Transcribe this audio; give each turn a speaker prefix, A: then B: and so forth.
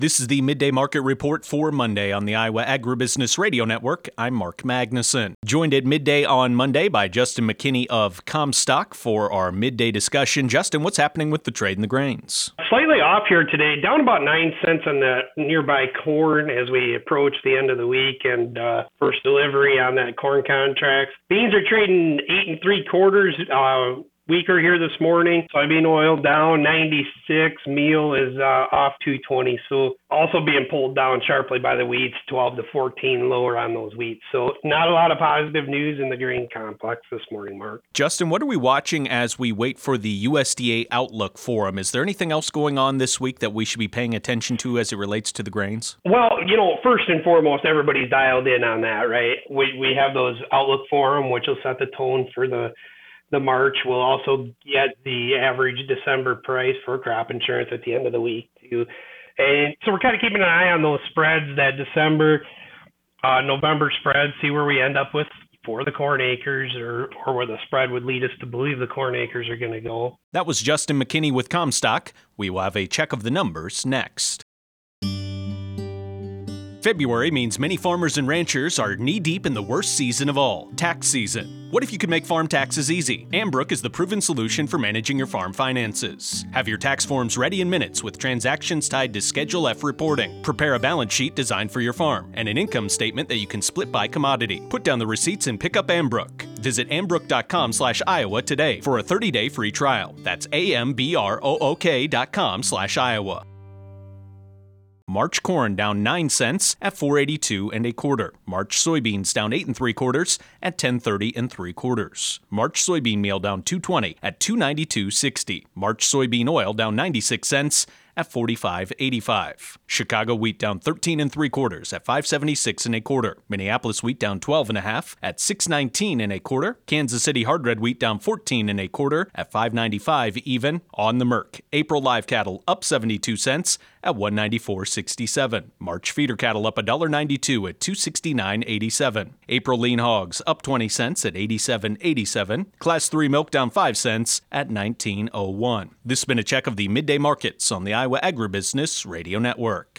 A: This is the Midday Market Report for Monday on the Iowa Agribusiness Radio Network. I'm Mark Magnuson. Joined at midday on Monday by Justin McKinney of Comstock for our midday discussion. Justin, what's happening with the trade in the grains?
B: Slightly off here today, down about 9 cents on the nearby corn as we approach the end of the week and first delivery on that corn contracts. Beans are trading 8 3/4. Weaker here this morning. Soybean oil down 96. Meal is off 220. So also being pulled down sharply by the wheats, 12 to 14 lower on those wheats. So not a lot of positive news in the grain complex this morning, Mark.
A: Justin, what are we watching as we wait for the USDA Outlook Forum? Is there anything else going on this week that we should be paying attention to as it relates to the grains?
B: Well, first and foremost, everybody's dialed in on that, right? We have those Outlook Forum, which will set the tone for the March. We'll also get the average December price for crop insurance at the end of the week too. And so we're kind of keeping an eye on those spreads, that December, November spread, see where we end up with for the corn acres or where the spread would lead us to believe the corn acres are going to go.
A: That was Justin McKinney with Comstock. We will have a check of the numbers next. February means many farmers and ranchers are knee-deep in the worst season of all, tax season. What if you could make farm taxes easy? Ambrook is the proven solution for managing your farm finances. Have your tax forms ready in minutes with transactions tied to Schedule F reporting. Prepare a balance sheet designed for your farm and an income statement that you can split by commodity. Put down the receipts and pick up Ambrook. Visit ambrook.com/Iowa today for a 30-day free trial. That's ambrook.com/Iowa. March corn down 9 cents at 4.82 1/4. March soybeans down 8 3/4 at 10.30 3/4. March soybean meal down 2.20 at 2.9260. March soybean oil down 96 cents at 45.85. Chicago wheat down 13 3/4 at 5.76 1/4. Minneapolis wheat down 12 1/2 at 6.19 1/4. Kansas City hard red wheat down 14 1/4 at 5.95 even. On the Merc, April live cattle up 72 cents at 194.67. March feeder cattle up $1.92 at 269.87. April lean hogs up 20 cents at 87.87. Class 3 milk down 5 cents at 19.01. This has been a check of the midday markets on the Iowa Agribusiness Radio Network.